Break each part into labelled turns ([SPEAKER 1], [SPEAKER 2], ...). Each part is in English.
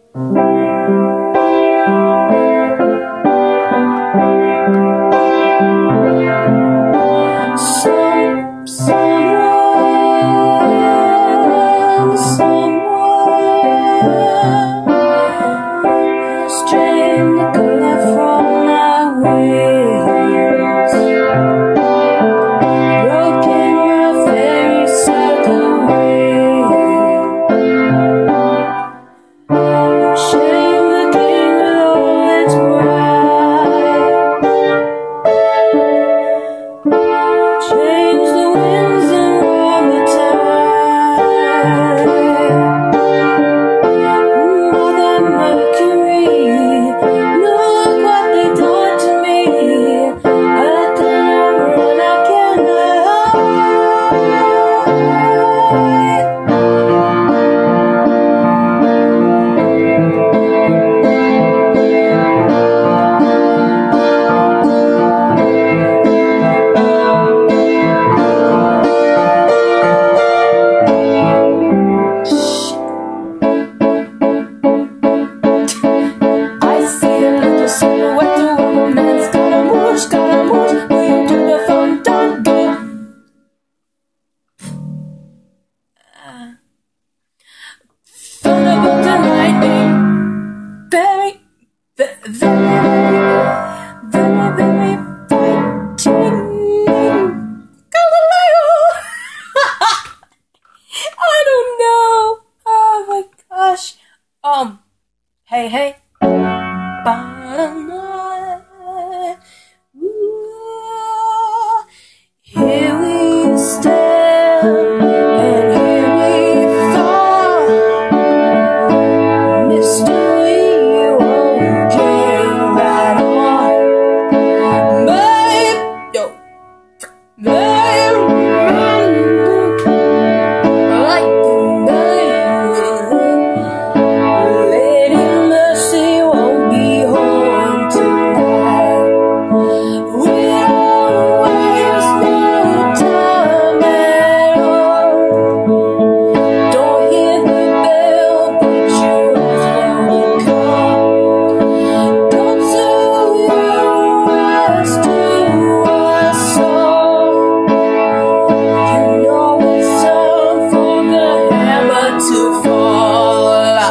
[SPEAKER 1] Thunderbolt and lightning, very, very frightening. Galileo! I don't know. Oh my gosh. Hey. Here we stand, and here we fall. Mystery won't care at all. Babe, like the Lady Mercy won't be home tonight. We don't waste no time at all. Don't hear the bell, but you ask for the call. Don't sell your eyes to us all. You know it's time for the hammer to fall.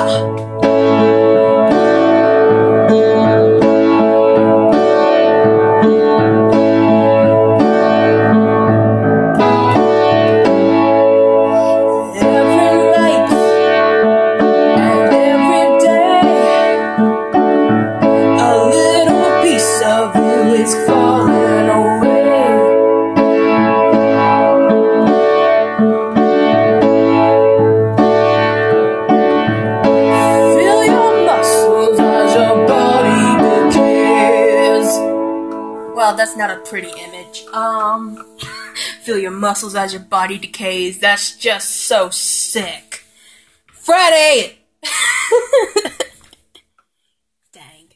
[SPEAKER 1] Every night and every day, a little piece of you is falling away. Feel your muscles as your body decays. Well, that's not a pretty image. Feel your muscles as your body decays. That's just so sick. Friday! Dang.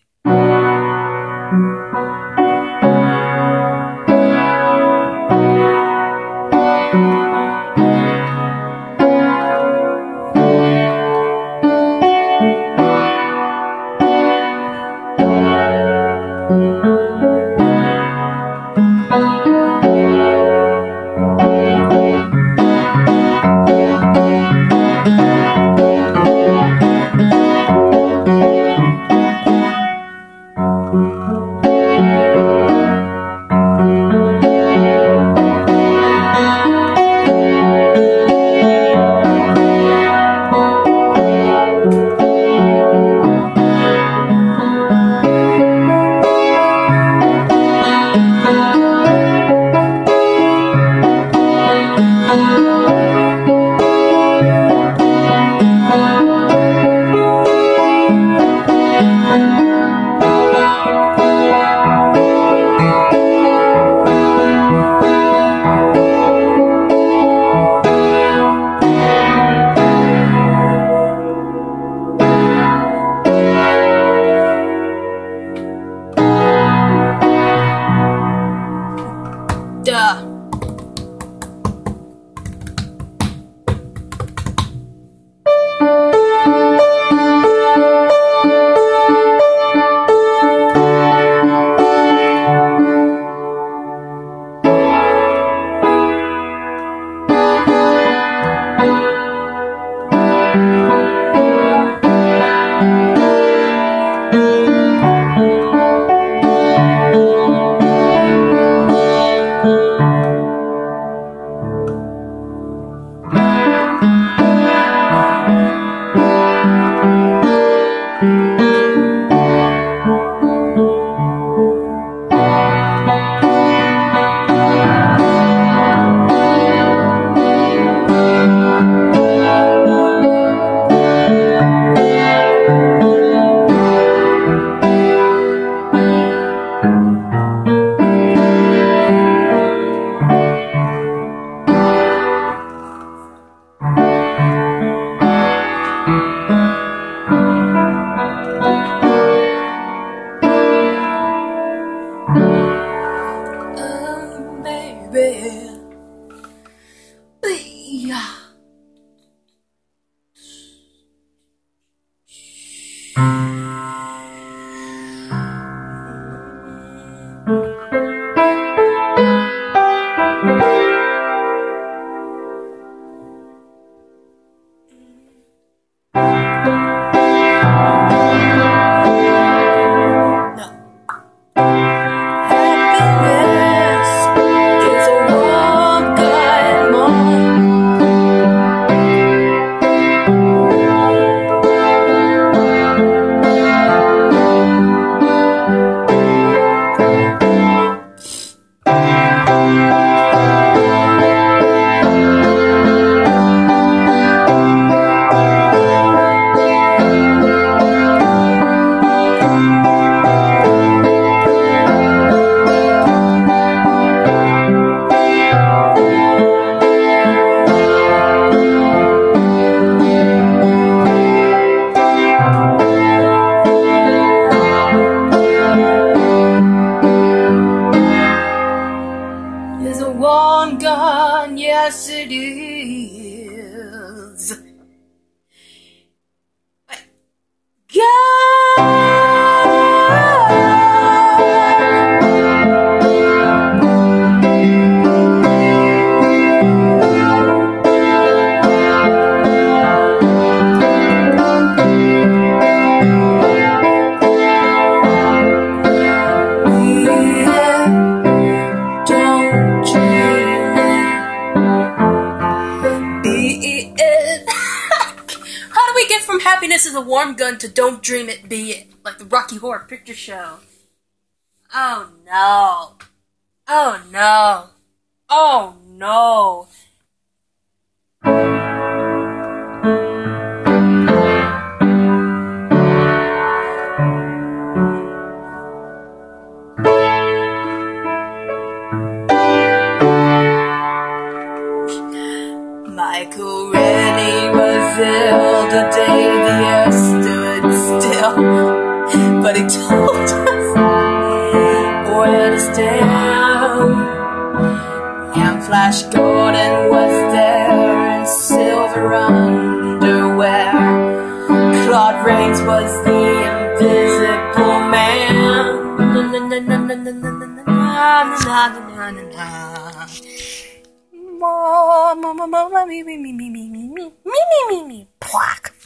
[SPEAKER 1] One gun, yes it is. How do we get from happiness is a warm gun to don't dream it, be it? Like the Rocky Horror Picture Show. Oh no. Oh no. Oh no. Michael Rennie was ill the day the earth stood still, but he told us where to stand. And Flash Gordon was there in silver underwear. Claude Rains was the invisible man. Me, plaque.